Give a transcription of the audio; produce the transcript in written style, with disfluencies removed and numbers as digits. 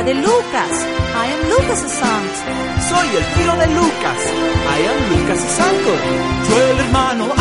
de Lucas. I am Lucas' aunt. Soy el tío de Lucas. I am Lucas' uncle. Yo el hermano